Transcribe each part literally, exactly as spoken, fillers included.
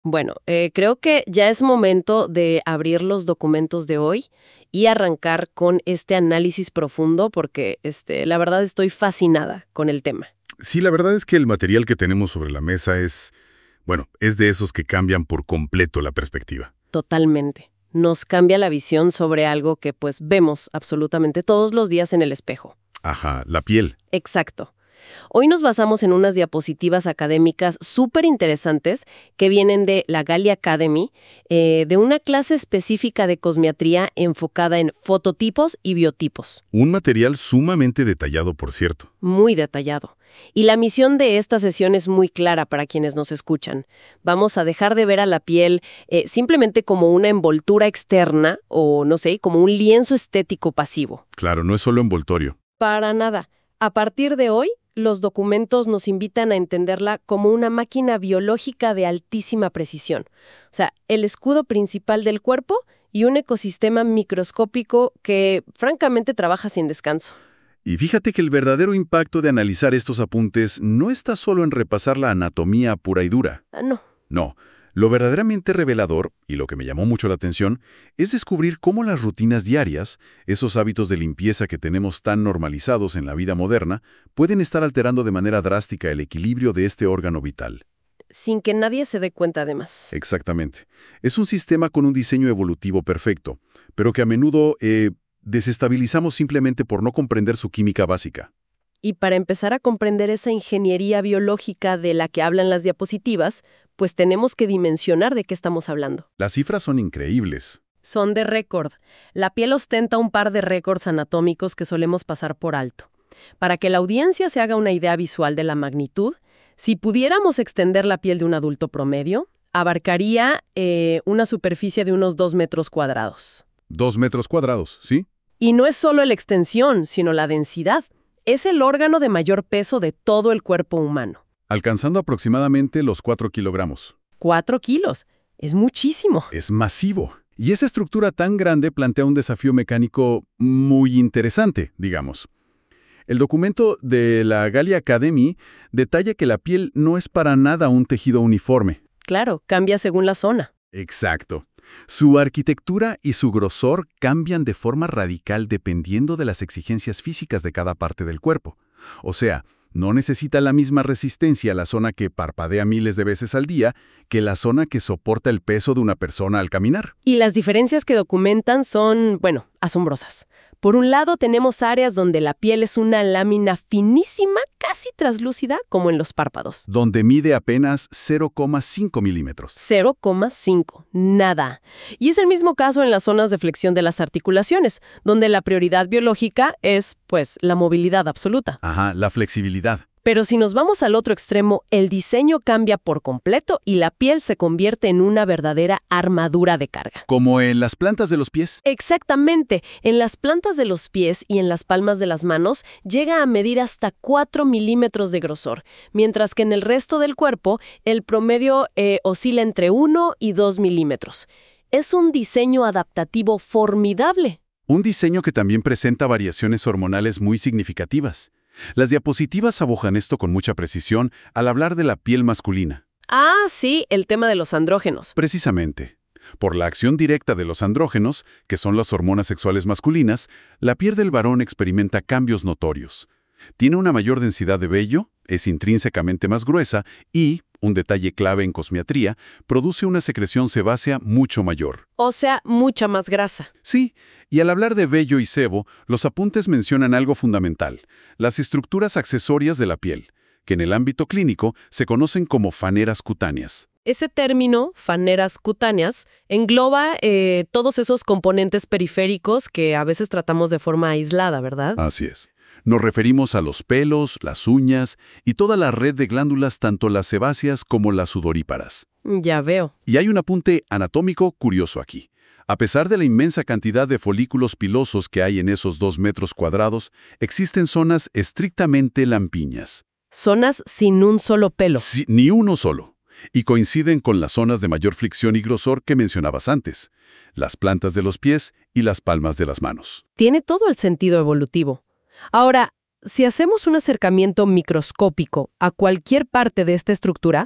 Bueno, eh, creo que ya es momento de abrir los documentos de hoy y arrancar con este análisis profundo porque este, la verdad estoy fascinada con el tema. Sí, la verdad es que el material que tenemos sobre la mesa es, bueno, es de esos que cambian por completo la perspectiva. Totalmente. Nos cambia la visión sobre algo que pues vemos absolutamente todos los días en el espejo. Ajá, la piel. Exacto. Hoy nos basamos en unas diapositivas académicas súper interesantes que vienen de la Gallia Academy, eh, de una clase específica de cosmiatría enfocada en fototipos y biotipos. Un material sumamente detallado, por cierto. Muy detallado. Y la misión de esta sesión es muy clara para quienes nos escuchan. Vamos a dejar de ver a la piel eh, simplemente como una envoltura externa o, no sé, como un lienzo estético pasivo. Claro, no es solo envoltorio. Para nada. A partir de hoy, los documentos nos invitan a entenderla como una máquina biológica de altísima precisión. O sea, el escudo principal del cuerpo y un ecosistema microscópico que, francamente, trabaja sin descanso. Y fíjate que el verdadero impacto de analizar estos apuntes no está solo en repasar la anatomía pura y dura. Ah, no. No. Lo verdaderamente revelador, y lo que me llamó mucho la atención, es descubrir cómo las rutinas diarias, esos hábitos de limpieza que tenemos tan normalizados en la vida moderna, pueden estar alterando de manera drástica el equilibrio de este órgano vital. Sin que nadie se dé cuenta, además. Exactamente. Es un sistema con un diseño evolutivo perfecto, pero que a menudo eh, desestabilizamos simplemente por no comprender su química básica. Y para empezar a comprender esa ingeniería biológica de la que hablan las diapositivas, pues tenemos que dimensionar de qué estamos hablando. Las cifras son increíbles. Son de récord. La piel ostenta un par de récords anatómicos que solemos pasar por alto. Para que la audiencia se haga una idea visual de la magnitud, si pudiéramos extender la piel de un adulto promedio, abarcaría eh, una superficie de unos dos metros cuadrados. Dos metros cuadrados, ¿sí? Y no es solo la extensión, sino la densidad. Es el órgano de mayor peso de todo el cuerpo humano. Alcanzando aproximadamente los cuatro kilogramos. Cuatro kilos. Es muchísimo. Es masivo. Y esa estructura tan grande plantea un desafío mecánico muy interesante, digamos. El documento de la Gallia Academy detalla que la piel no es para nada un tejido uniforme. Claro, cambia según la zona. Exacto. Su arquitectura y su grosor cambian de forma radical dependiendo de las exigencias físicas de cada parte del cuerpo. O sea, no necesita la misma resistencia la zona que parpadea miles de veces al día que la zona que soporta el peso de una persona al caminar. Y las diferencias que documentan son, bueno, asombrosas. Por un lado tenemos áreas donde la piel es una lámina finísima, casi translúcida, como en los párpados. Donde mide apenas cero coma cinco milímetros. cero coma cinco, nada. Y es el mismo caso en las zonas de flexión de las articulaciones, donde la prioridad biológica es, pues, la movilidad absoluta. Ajá, la flexibilidad. Pero si nos vamos al otro extremo, el diseño cambia por completo y la piel se convierte en una verdadera armadura de carga. ¿Como en las plantas de los pies? Exactamente. En las plantas de los pies y en las palmas de las manos llega a medir hasta cuatro milímetros de grosor, mientras que en el resto del cuerpo el promedio eh, oscila entre uno y dos milímetros. Es un diseño adaptativo formidable. Un diseño que también presenta variaciones hormonales muy significativas. Las diapositivas abojan esto con mucha precisión al hablar de la piel masculina. Ah, sí, el tema de los andrógenos. Precisamente. Por la acción directa de los andrógenos, que son las hormonas sexuales masculinas, la piel del varón experimenta cambios notorios. Tiene una mayor densidad de vello, es intrínsecamente más gruesa y, un detalle clave en cosmiatría, produce una secreción sebácea mucho mayor. O sea, mucha más grasa. Sí, y al hablar de vello y sebo, los apuntes mencionan algo fundamental, las estructuras accesorias de la piel, que en el ámbito clínico se conocen como faneras cutáneas. Ese término, faneras cutáneas, engloba eh, todos esos componentes periféricos que a veces tratamos de forma aislada, ¿verdad? Así es. Nos referimos a los pelos, las uñas y toda la red de glándulas, tanto las sebáceas como las sudoríparas. Ya veo. Y hay un apunte anatómico curioso aquí. A pesar de la inmensa cantidad de folículos pilosos que hay en esos dos metros cuadrados, existen zonas estrictamente lampiñas. Zonas sin un solo pelo. Sí, ni uno solo. Y coinciden con las zonas de mayor fricción y grosor que mencionabas antes, las plantas de los pies y las palmas de las manos. Tiene todo el sentido evolutivo. Ahora, si hacemos un acercamiento microscópico a cualquier parte de esta estructura,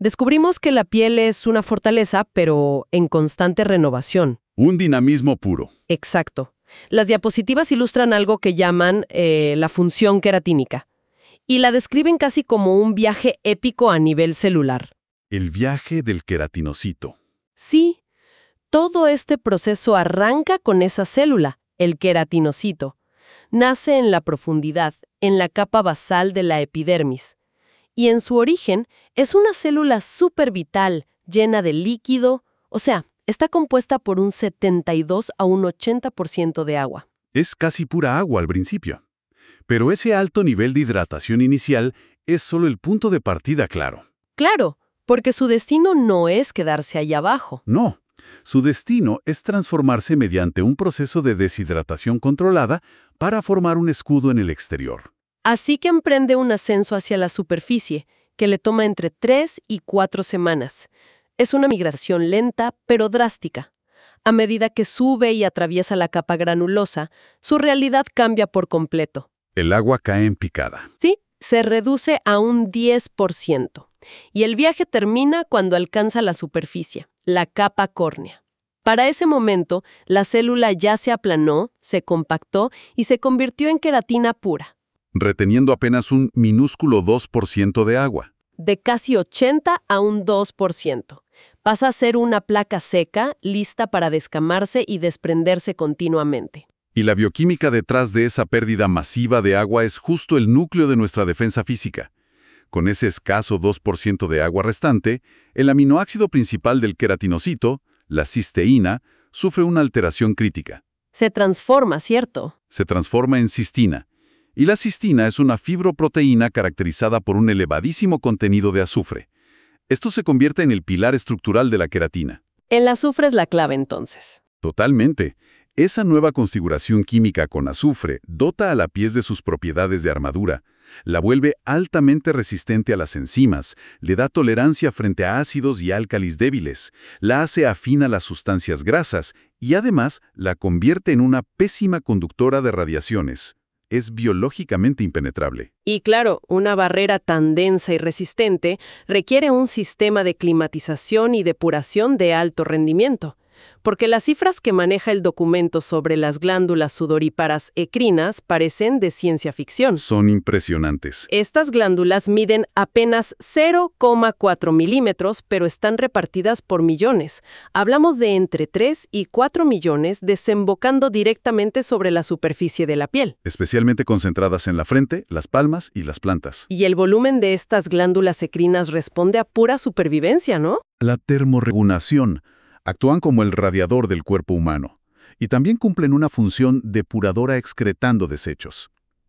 Descubrimos que la piel es una fortaleza, pero en constante renovación. Un dinamismo puro. Exacto. Las diapositivas ilustran algo que llaman eh, la función queratínica, y la describen casi como un viaje épico a nivel celular. El viaje del queratinocito. Sí, todo este proceso arranca con esa célula, el queratinocito. Nace en la profundidad, en la capa basal de la epidermis. Y en su origen es una célula supervital, llena de líquido, o sea, está compuesta por un setenta y dos a un ochenta por ciento de agua. Es casi pura agua al principio. Pero ese alto nivel de hidratación inicial es solo el punto de partida, claro. Claro, porque su destino no es quedarse allá abajo. No. Su destino es transformarse mediante un proceso de deshidratación controlada para formar un escudo en el exterior. Así que emprende un ascenso hacia la superficie, que le toma entre tres y cuatro semanas. Es una migración lenta, pero drástica. A medida que sube y atraviesa la capa granulosa, su realidad cambia por completo. El agua cae en picada. Sí, se reduce a un diez por ciento. Y el viaje termina cuando alcanza la superficie, la capa córnea. Para ese momento, la célula ya se aplanó, se compactó y se convirtió en queratina pura. Reteniendo apenas un minúsculo dos por ciento de agua. De casi ochenta a un dos por ciento. Pasa a ser una placa seca, lista para descamarse y desprenderse continuamente. Y la bioquímica detrás de esa pérdida masiva de agua es justo el núcleo de nuestra defensa física. Con ese escaso dos por ciento de agua restante, el aminoácido principal del queratinocito, la cisteína, sufre una alteración crítica. Se transforma, ¿cierto? Se transforma en cistina. Y la cistina es una fibroproteína caracterizada por un elevadísimo contenido de azufre. Esto se convierte en el pilar estructural de la queratina. El azufre es la clave, entonces. Totalmente. Esa nueva configuración química con azufre dota a la piel de sus propiedades de armadura, la vuelve altamente resistente a las enzimas, le da tolerancia frente a ácidos y álcalis débiles, la hace afín a las sustancias grasas y además la convierte en una pésima conductora de radiaciones. Es biológicamente impenetrable. Y claro, una barrera tan densa y resistente requiere un sistema de climatización y depuración de alto rendimiento. Porque las cifras que maneja el documento sobre las glándulas sudoríparas ecrinas parecen de ciencia ficción. Son impresionantes. Estas glándulas miden apenas cero coma cuatro milímetros, pero están repartidas por millones. Hablamos de entre tres y cuatro millones desembocando directamente sobre la superficie de la piel. Especialmente concentradas en la frente, las palmas y las plantas. Y el volumen de estas glándulas ecrinas responde a pura supervivencia, ¿no? La termorregulación. Actúan como el radiador del cuerpo humano y también cumplen una función depuradora excretando desechos.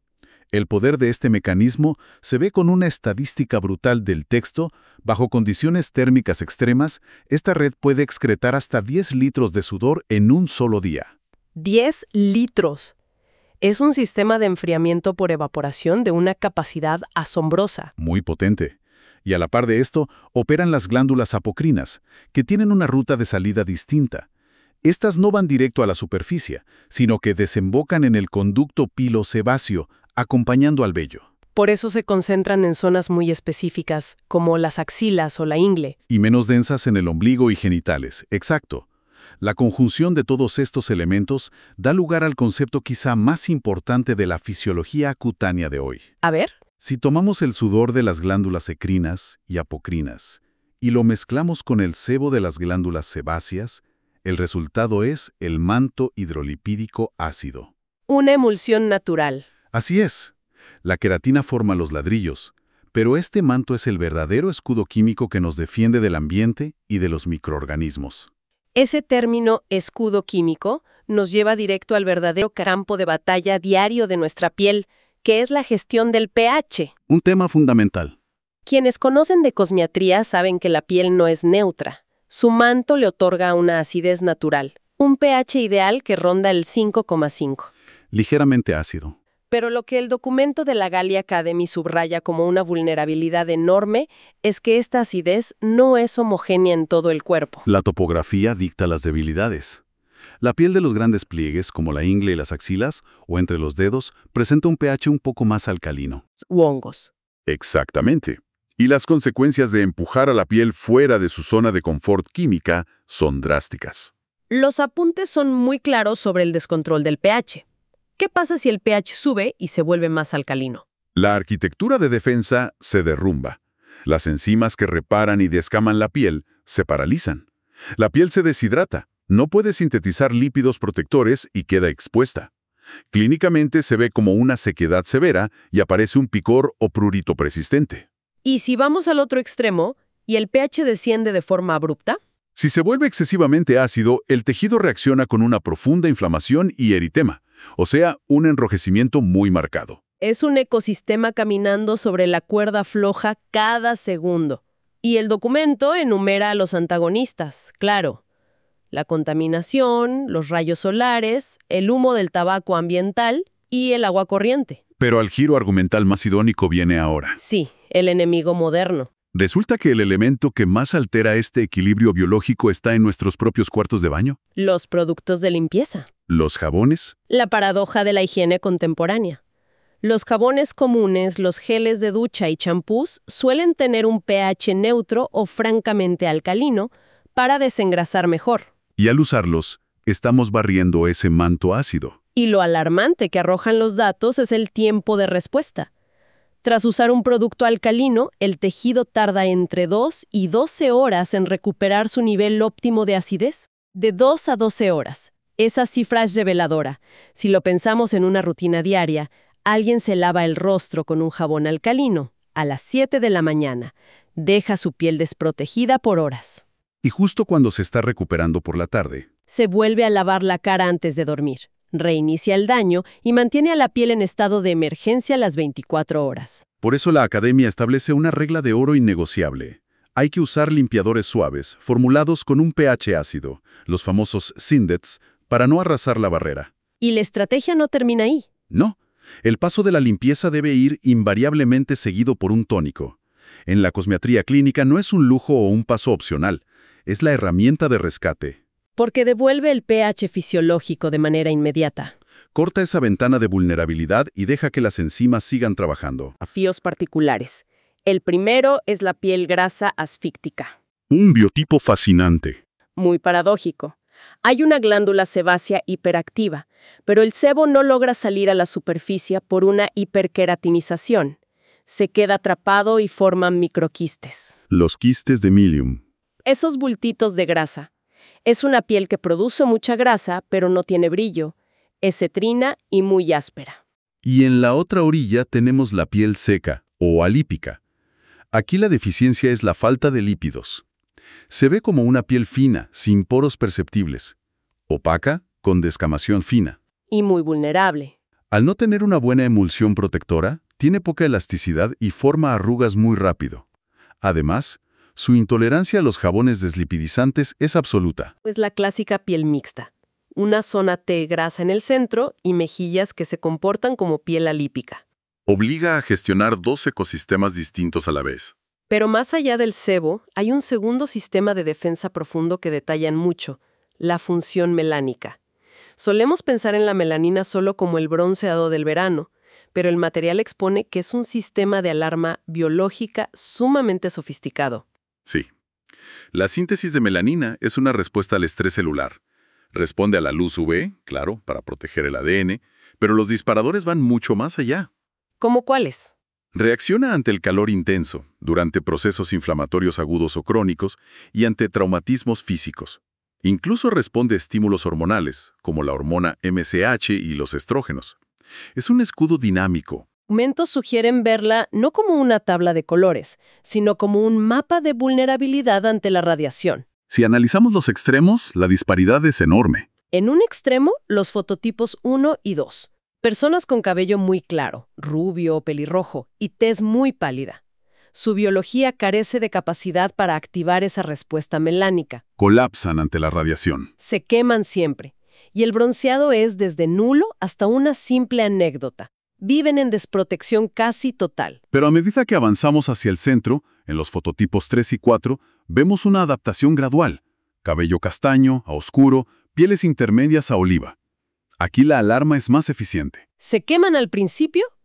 El poder de este mecanismo se ve con una estadística brutal del texto. Bajo condiciones térmicas extremas, esta red puede excretar hasta diez litros de sudor en un solo día. diez litros. Es un sistema de enfriamiento por evaporación de una capacidad asombrosa. Muy potente. Y a la par de esto, operan las glándulas apocrinas, que tienen una ruta de salida distinta. Estas no van directo a la superficie, sino que desembocan en el conducto pilosebáceo, acompañando al vello. Por eso se concentran en zonas muy específicas, como las axilas o la ingle. Y menos densas en el ombligo y genitales, exacto. La conjunción de todos estos elementos da lugar al concepto quizá más importante de la fisiología cutánea de hoy. A ver. Si tomamos el sudor de las glándulas ecrinas y apocrinas y lo mezclamos con el sebo de las glándulas sebáceas, el resultado es el manto hidrolipídico ácido. Una emulsión natural. Así es. La queratina forma los ladrillos, pero este manto es el verdadero escudo químico que nos defiende del ambiente y de los microorganismos. Ese término escudo químico nos lleva directo al verdadero campo de batalla diario de nuestra piel, que es la gestión del pH. Un tema fundamental. Quienes conocen de cosmiatría saben que la piel no es neutra. Su manto le otorga una acidez natural, un pH ideal que ronda el cinco coma cinco. Ligeramente ácido. Pero lo que el documento de la Gallia Academy subraya como una vulnerabilidad enorme es que esta acidez no es homogénea en todo el cuerpo. La topografía dicta las debilidades. La piel de los grandes pliegues, como la ingle y las axilas, o entre los dedos, presenta un pH un poco más alcalino. U hongos. Exactamente. Y las consecuencias de empujar a la piel fuera de su zona de confort química son drásticas. Los apuntes son muy claros sobre el descontrol del pH. ¿Qué pasa si el pH sube y se vuelve más alcalino? La arquitectura de defensa se derrumba. Las enzimas que reparan y descaman la piel se paralizan. La piel se deshidrata, no puede sintetizar lípidos protectores y queda expuesta. Clínicamente se ve como una sequedad severa y aparece un picor o prurito persistente. ¿Y si vamos al otro extremo y el pH desciende de forma abrupta? Si se vuelve excesivamente ácido, el tejido reacciona con una profunda inflamación y eritema, o sea, un enrojecimiento muy marcado. Es un ecosistema caminando sobre la cuerda floja cada segundo. Y el documento enumera a los antagonistas, claro. La contaminación, los rayos solares, el humo del tabaco ambiental y el agua corriente. Pero el giro argumental más idónico viene ahora. Sí, el enemigo moderno. Resulta que el elemento que más altera este equilibrio biológico está en nuestros propios cuartos de baño. Los productos de limpieza. Los jabones. La paradoja de la higiene contemporánea. Los jabones comunes, los geles de ducha y champús suelen tener un pH neutro o francamente alcalino para desengrasar mejor. Y al usarlos, estamos barriendo ese manto ácido. Y lo alarmante que arrojan los datos es el tiempo de respuesta. Tras usar un producto alcalino, el tejido tarda entre dos y doce horas en recuperar su nivel óptimo de acidez. De dos a doce horas. Esa cifra es reveladora. Si lo pensamos en una rutina diaria, alguien se lava el rostro con un jabón alcalino a las siete de la mañana. Deja su piel desprotegida por horas. Y justo cuando se está recuperando por la tarde, se vuelve a lavar la cara antes de dormir. Reinicia el daño y mantiene a la piel en estado de emergencia las veinticuatro horas. Por eso la Academia establece una regla de oro innegociable. Hay que usar limpiadores suaves, formulados con un pH ácido, los famosos Sindets, para no arrasar la barrera. Y la estrategia no termina ahí. No. El paso de la limpieza debe ir invariablemente seguido por un tónico. En la cosmetría clínica no es un lujo o un paso opcional, es la herramienta de rescate. Porque devuelve el pH fisiológico de manera inmediata. Corta esa ventana de vulnerabilidad y deja que las enzimas sigan trabajando. Desafíos particulares. El primero es la piel grasa asfíctica. Un biotipo fascinante. Muy paradójico. Hay una glándula sebácea hiperactiva, pero el sebo no logra salir a la superficie por una hiperqueratinización. Se queda atrapado y forman microquistes. Los quistes de Milium. Esos bultitos de grasa. Es una piel que produce mucha grasa, pero no tiene brillo. Es cetrina y muy áspera. Y en la otra orilla tenemos la piel seca, o alípica. Aquí la deficiencia es la falta de lípidos. Se ve como una piel fina, sin poros perceptibles. Opaca, con descamación fina. Y muy vulnerable. Al no tener una buena emulsión protectora, tiene poca elasticidad y forma arrugas muy rápido. Además, su intolerancia a los jabones deslipidizantes es absoluta. Es la clásica piel mixta. Una zona T grasa en el centro y mejillas que se comportan como piel alípica. Obliga a gestionar dos ecosistemas distintos a la vez. Pero más allá del sebo, hay un segundo sistema de defensa profundo que detallan mucho, la función melánica. Solemos pensar en la melanina solo como el bronceado del verano, pero el material expone que es un sistema de alarma biológica sumamente sofisticado. Sí. La síntesis de melanina es una respuesta al estrés celular. Responde a la luz U V, claro, para proteger el A D N, pero los disparadores van mucho más allá. ¿Cómo cuáles? Reacciona ante el calor intenso, durante procesos inflamatorios agudos o crónicos y ante traumatismos físicos. Incluso responde a estímulos hormonales, como la hormona M S H y los estrógenos. Es un escudo dinámico. Documentos sugieren verla no como una tabla de colores, sino como un mapa de vulnerabilidad ante la radiación. Si analizamos los extremos, la disparidad es enorme. En un extremo, los fototipos uno y dos. Personas con cabello muy claro, rubio o pelirrojo, y tez muy pálida. Su biología carece de capacidad para activar esa respuesta melánica. Colapsan ante la radiación. Se queman siempre. Y el bronceado es desde nulo hasta una simple anécdota. Viven en desprotección casi total. Pero a medida que avanzamos hacia el centro, en los fototipos tres y cuatro, vemos una adaptación gradual. Cabello castaño a oscuro, pieles intermedias a oliva. Aquí la alarma es más eficiente. Se queman al principio,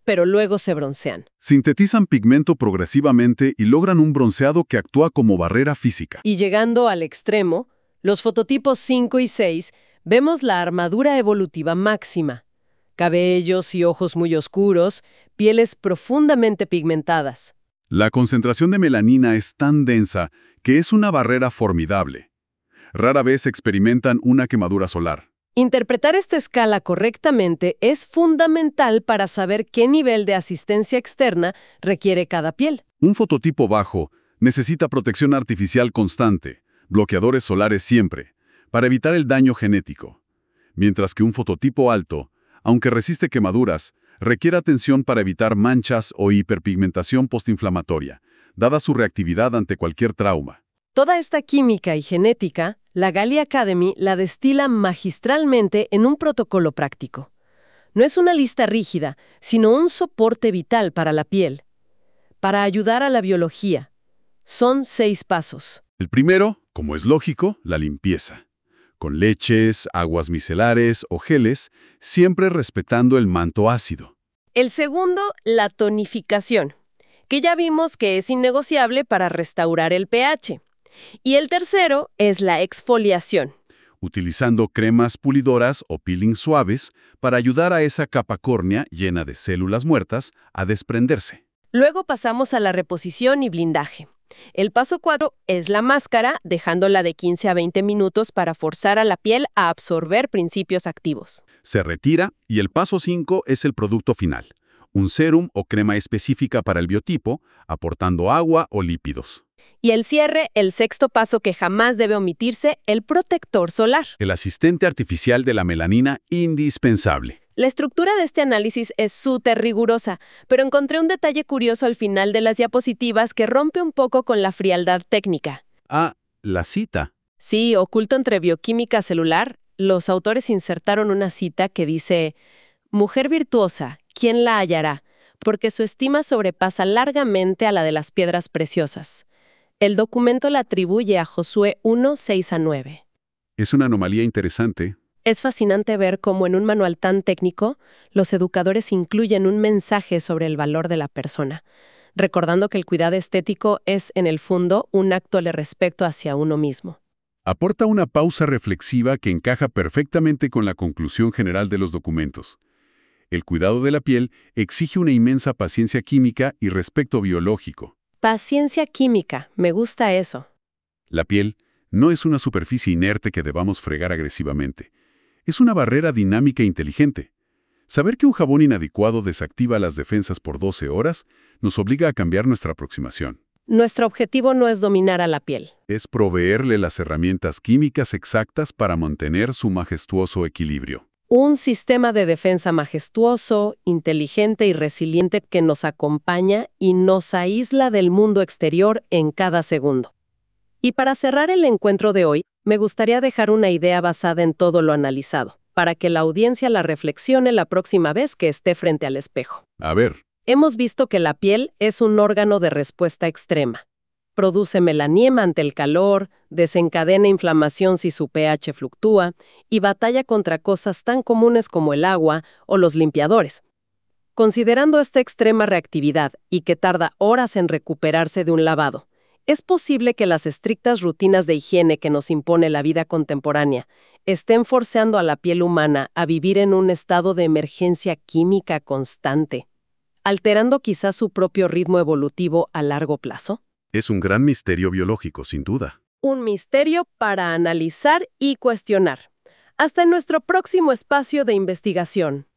pero luego se broncean. Sintetizan pigmento progresivamente y logran un bronceado que actúa como barrera física. Y llegando al extremo, los fototipos cinco y seis, vemos la armadura evolutiva máxima. Cabellos y ojos muy oscuros, pieles profundamente pigmentadas. La concentración de melanina es tan densa que es una barrera formidable. Rara vez experimentan una quemadura solar. Interpretar esta escala correctamente es fundamental para saber qué nivel de asistencia externa requiere cada piel. Un fototipo bajo necesita protección artificial constante, bloqueadores solares siempre, para evitar el daño genético. Mientras que un fototipo alto, aunque resiste quemaduras, requiere atención para evitar manchas o hiperpigmentación postinflamatoria, dada su reactividad ante cualquier trauma. Toda esta química y genética, la Gallia Academy la destila magistralmente en un protocolo práctico. No es una lista rígida, sino un soporte vital para la piel. Para ayudar a la biología, son seis pasos. El primero, como es lógico, la limpieza. Con leches, aguas micelares o geles, siempre respetando el manto ácido. El segundo, la tonificación, que ya vimos que es innegociable para restaurar el pH. Y el tercero es la exfoliación. Utilizando cremas pulidoras o peelings suaves para ayudar a esa capa córnea llena de células muertas a desprenderse. Luego pasamos a la reposición y blindaje. El paso cuatro es la máscara, dejándola de quince a veinte minutos para forzar a la piel a absorber principios activos. Se retira y el paso cinco es el producto final, un sérum o crema específica para el biotipo, aportando agua o lípidos. Y el cierre, el sexto paso que jamás debe omitirse, el protector solar. El asistente artificial de la melanina indispensable. La estructura de este análisis es súper rigurosa, pero encontré un detalle curioso al final de las diapositivas que rompe un poco con la frialdad técnica. Ah, la cita. Sí, oculto entre bioquímica celular, los autores insertaron una cita que dice: «Mujer virtuosa, ¿quién la hallará? Porque su estima sobrepasa largamente a la de las piedras preciosas». El documento la atribuye a Josué uno, seis a nueve. Es una anomalía interesante. Es fascinante ver cómo en un manual tan técnico, los educadores incluyen un mensaje sobre el valor de la persona, recordando que el cuidado estético es, en el fondo, un acto de respeto hacia uno mismo. Aporta una pausa reflexiva que encaja perfectamente con la conclusión general de los documentos. El cuidado de la piel exige una inmensa paciencia química y respeto biológico. Paciencia química, me gusta eso. La piel no es una superficie inerte que debamos fregar agresivamente. Es una barrera dinámica e inteligente. Saber que un jabón inadecuado desactiva las defensas por doce horas nos obliga a cambiar nuestra aproximación. Nuestro objetivo no es dominar a la piel. Es proveerle las herramientas químicas exactas para mantener su majestuoso equilibrio. Un sistema de defensa majestuoso, inteligente y resiliente que nos acompaña y nos aísla del mundo exterior en cada segundo. Y para cerrar el encuentro de hoy, me gustaría dejar una idea basada en todo lo analizado, para que la audiencia la reflexione la próxima vez que esté frente al espejo. A ver. Hemos visto que la piel es un órgano de respuesta extrema. Produce melanina ante el calor, desencadena inflamación si su pH fluctúa y batalla contra cosas tan comunes como el agua o los limpiadores. Considerando esta extrema reactividad y que tarda horas en recuperarse de un lavado, es posible que las estrictas rutinas de higiene que nos impone la vida contemporánea estén forzando a la piel humana a vivir en un estado de emergencia química constante, alterando quizás su propio ritmo evolutivo a largo plazo. Es un gran misterio biológico, sin duda. Un misterio para analizar y cuestionar. Hasta en nuestro próximo espacio de investigación.